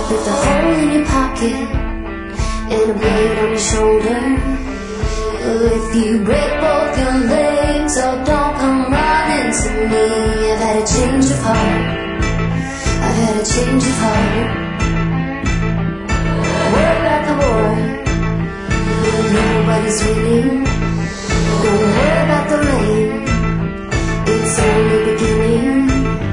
with a hole in your pocket and a blade on your shoulder. If you break both your legs, oh, don't come running to me. I've had a change of heart. I've had a change of heart. What about the war? Nobody's winning. Don't worry about the rain. It's only beginning.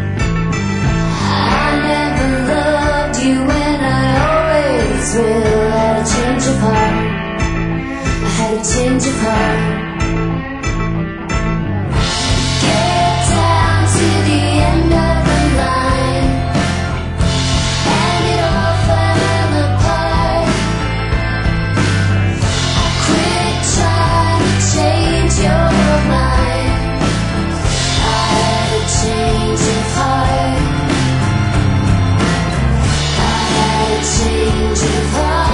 I never loved you and I always will. I had a change of heart. I had a change of heart. Get down to the end of the line, and it all fell apart. I quit trying to change your mind. I had a change of heart. I had a change of heart.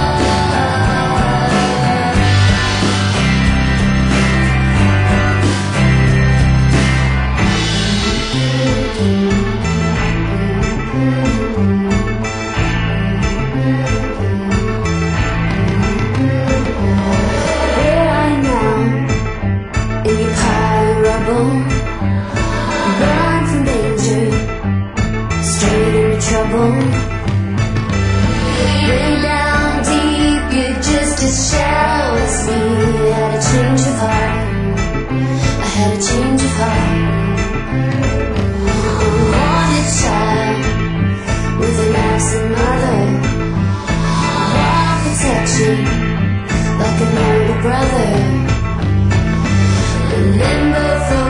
Run from danger, straight into trouble. Way down deep, you're just as shallow as me. I had a change of heart. I had a change of heart. A wanted child with an absent mother. Want protection like an older brother. Remember for